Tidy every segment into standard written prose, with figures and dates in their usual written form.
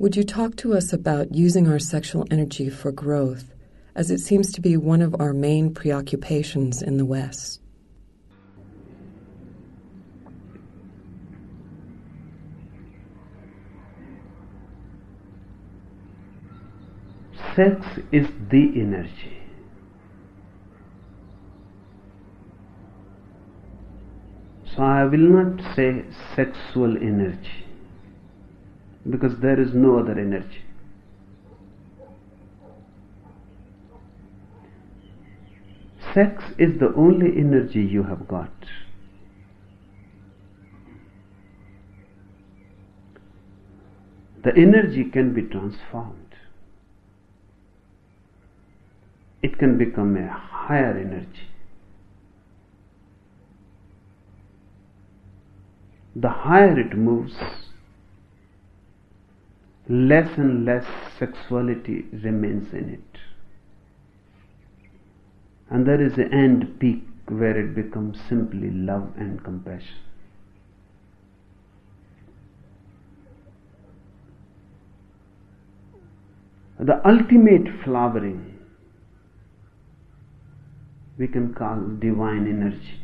Would you talk to us about using our sexual energy for growth, as it seems to be one of our main preoccupations in the West? Sex is the energy. So I will not say sexual energy, because there is no other energy. Sex is the only energy you have got. The energy can be transformed. It can become a higher energy. The higher it moves, less and less sexuality remains in it. And there is an end peak where it becomes simply love and compassion. The ultimate flowering we can call divine energy.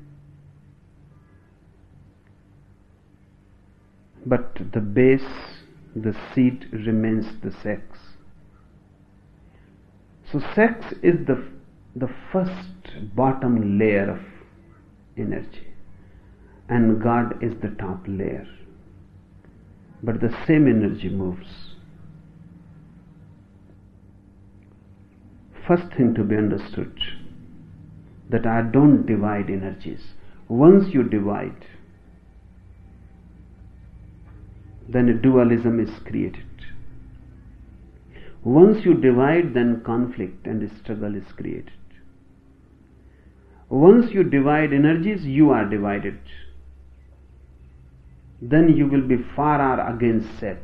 But the base, the seed remains the sex. So sex is the first bottom layer of energy, and God is the top layer. But the same energy moves. First thing to be understood, that I don't divide energies. Once you divide, then a dualism is created. Once you divide, then conflict and struggle is created. Once you divide energies, you are divided. Then you will be for or against sex.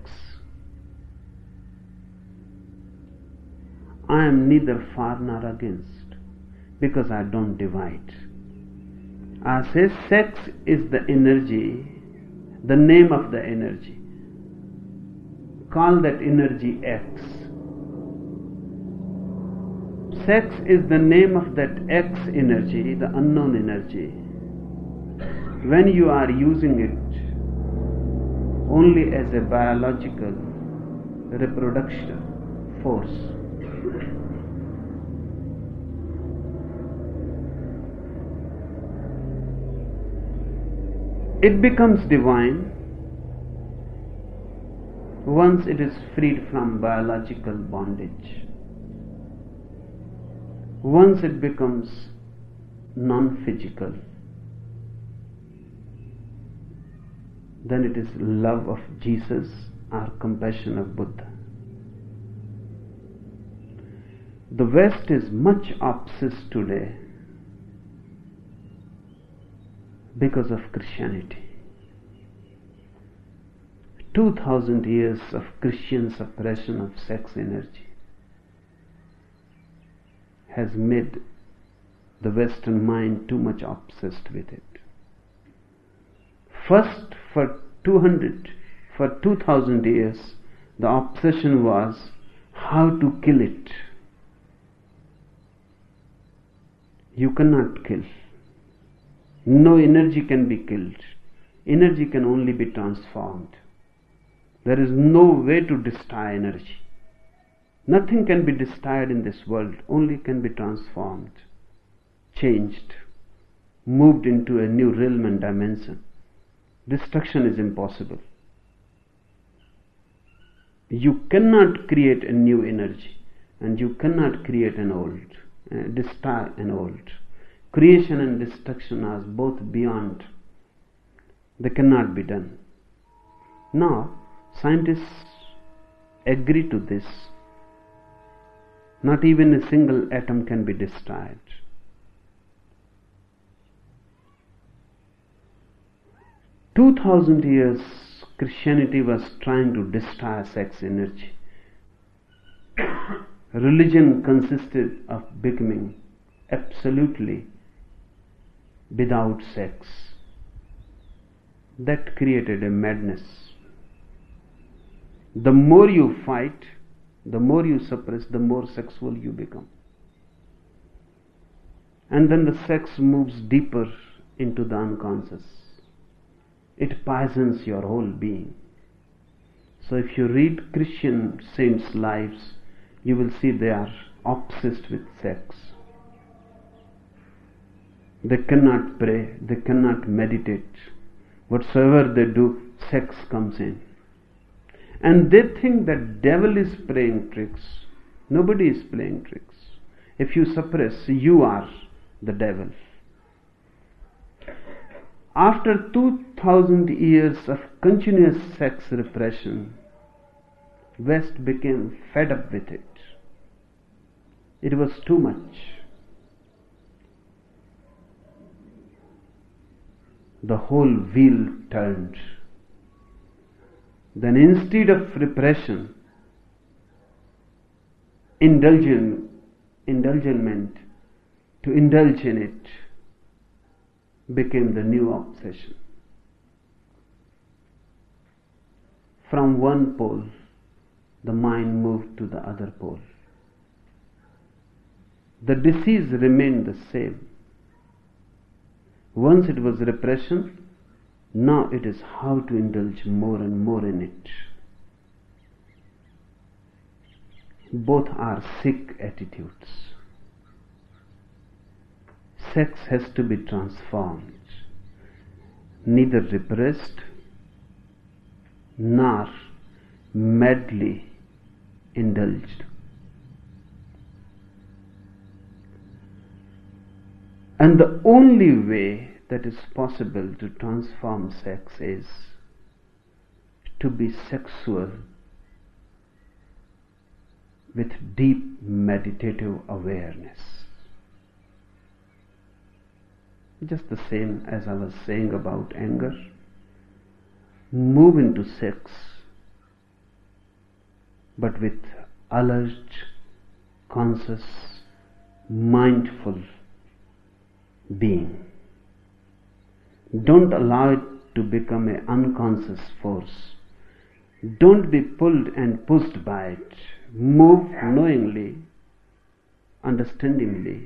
I am neither for nor against, because I don't divide. I say sex is the energy, the name of the energy. Call that energy X. Sex is the name of that X energy, the unknown energy. When you are using it only as a biological reproduction force, it becomes divine once it is freed from biological bondage. Once it becomes non-physical, then it is love of Jesus or compassion of Buddha. The West is much obsessed today because of Christianity. 2000 years of Christian suppression of sex energy has made the Western mind too much obsessed with it. First, for 2000 years, the obsession was how to kill it. You cannot kill. No energy can be killed. Energy can only be transformed. There is no way to destroy energy. Nothing can be destroyed in this world, only can be transformed, changed, moved into a new realm and dimension. Destruction is impossible. You cannot create a new energy, and you cannot create an old, destroy an old. Creation and destruction are both beyond. They cannot be done. Now, scientists agree to this. Not even a single atom can be destroyed. Two 2000 years Christianity was trying to destroy sex energy. Religion consisted of becoming absolutely without sex. That created a madness. The more you fight, the more you suppress, the more sexual you become. And then the sex moves deeper into the unconscious. It poisons your whole being. So if you read Christian saints' lives, you will see they are obsessed with sex. They cannot pray, they cannot meditate. Whatsoever they do, sex comes in. And they think that devil is playing tricks. Nobody is playing tricks. If you suppress, you are the devil. After 2000 years of continuous sex repression, West became fed up with it. It was too much. The whole wheel turned. Then instead of repression, indulgence, to indulge in it became the new obsession. From one pole, the mind moved to the other pole. The disease remained the same. Once it was repression, now it is how to indulge more and more in it. Both are sick attitudes. Sex has to be transformed, neither repressed nor madly indulged. And the only way that is possible to transform sex is to be sexual with deep meditative awareness. Just the same as I was saying about anger. Move into sex, but with alert, conscious, mindful being. Don't allow it to become an unconscious force. Don't be pulled and pushed by it. Move knowingly, understandingly,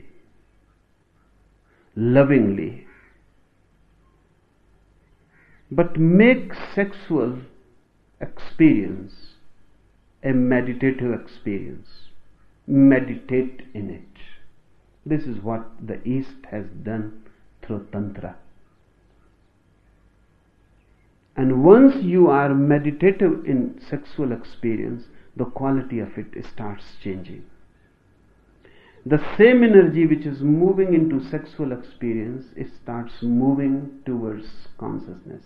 lovingly. But make sexual experience a meditative experience. Meditate in it. This is what the East has done through Tantra. And once you are meditative in sexual experience, the quality of it starts changing. The same energy which is moving into sexual experience, it starts moving towards consciousness.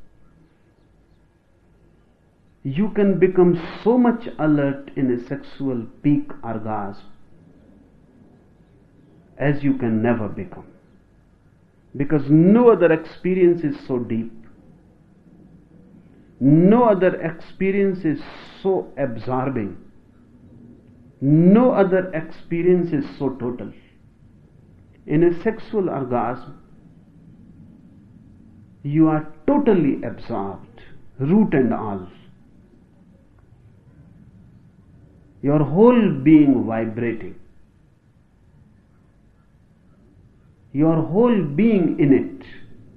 You can become so much alert in a sexual peak orgasm as you can never become. Because no other experience is so deep. No other experience is so absorbing. No other experience is so total. In a sexual orgasm, you are totally absorbed, root and all. Your whole being vibrating. Your whole being in it.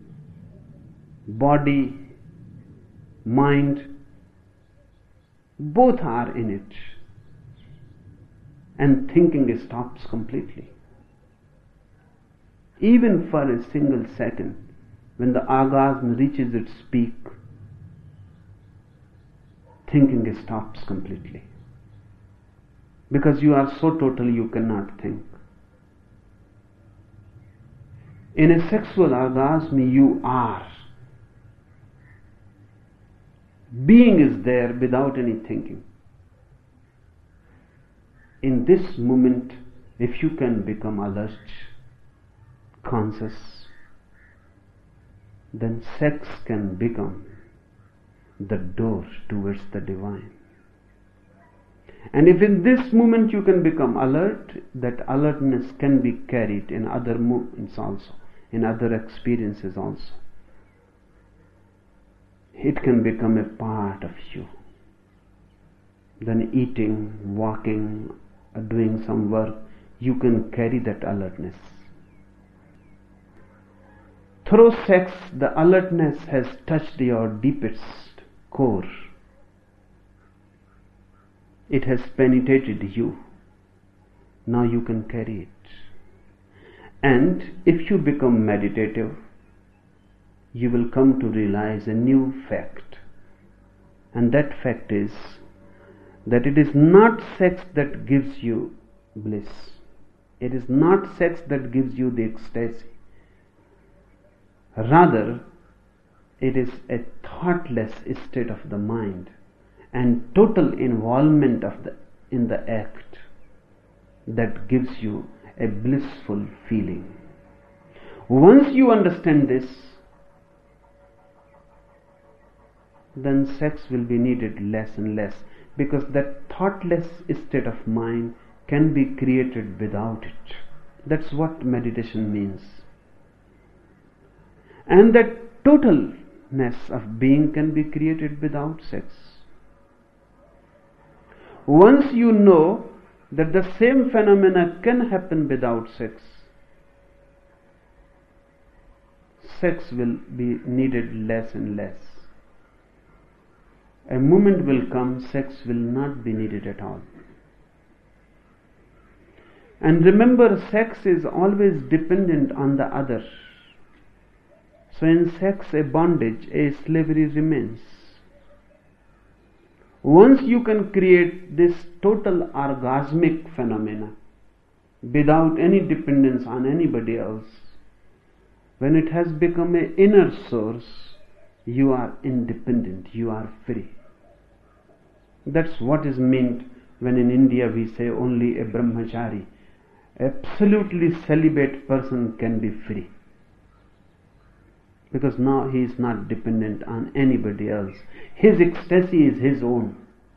Body, mind, both are in it. And thinking stops completely. Even for a single second, when the orgasm reaches its peak, thinking stops completely. Because you are so total you cannot think. In a sexual orgasm, you are. Being is there without any thinking. In this moment, if you can become alert, conscious, then sex can become the door towards the divine. And if in this moment you can become alert, that alertness can be carried in other movements also, in other experiences also. It can become a part of you. then eating, walking, or doing some work, you can carry that alertness. Through sex, the alertness has touched your deepest core. It has penetrated you. Now you can carry it. And if you become meditative, you will come to realize a new fact. And that fact is that it is not sex that gives you bliss. It is not sex that gives you the ecstasy. Rather, it is a thoughtless state of the mind and total involvement in the act that gives you a blissful feeling. Once you understand this, then sex will be needed less and less, because that thoughtless state of mind can be created without it. That's what meditation means. And that totalness of being can be created without sex. Once you know that the same phenomena can happen without sex, sex will be needed less and less. A moment will come, sex will not be needed at all. And remember, sex is always dependent on the other. So in sex, a bondage, a slavery remains. Once you can create this total orgasmic phenomena without any dependence on anybody else, when it has become an inner source, you are independent, you are free. That's what is meant when in India we say only a brahmachari, absolutely celibate person can be free. Because now he is not dependent on anybody else. His ecstasy is his own.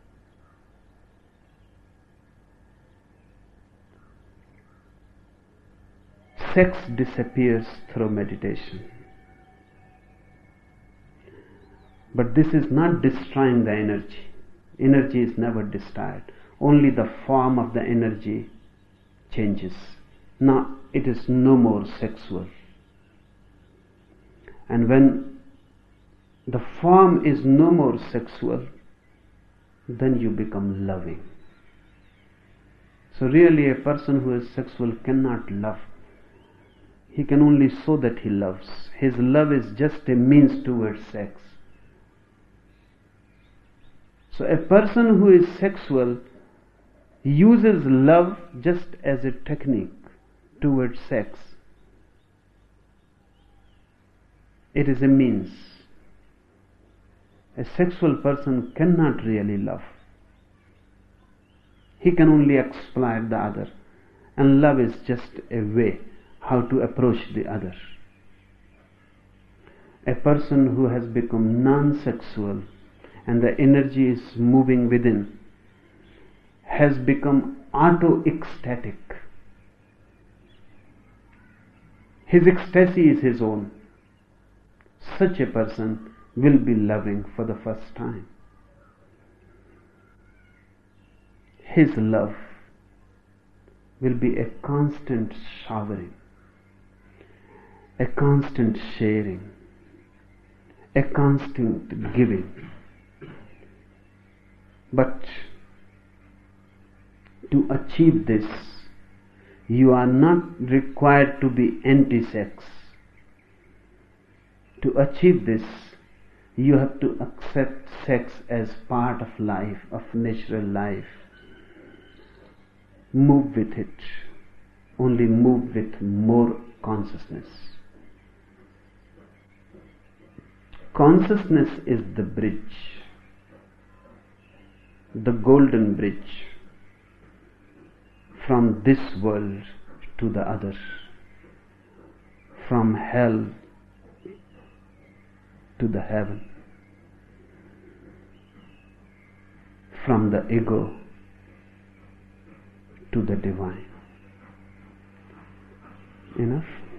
Sex disappears through meditation. But this is not destroying the energy. Energy is never destroyed. Only the form of the energy changes. Now it is no more sexual. And when the form is no more sexual, then you become loving. So really a person who is sexual cannot love. He can only show that he loves. His love is just a means towards sex. So a person who is sexual uses love just as a technique towards sex. It is a means. A sexual person cannot really love. He can only exploit the other. And love is just a way how to approach the other. A person who has become non-sexual and the energy is moving within has become auto-ecstatic. His ecstasy is his own. Such a person will be loving for the first time. His love will be a constant showering, a constant sharing, a constant giving. But to achieve this, you are not required to be anti-sex. To achieve this, you have to accept sex as part of life, of natural life. Move with it. Only move with more consciousness. Consciousness is the bridge, the golden bridge from this world to the other, from hell to the heaven, from the ego to the divine. Enough?